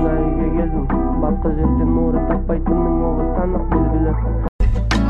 үйге келдім. Басқа жерден орын таппайтының оғы санық белгілі.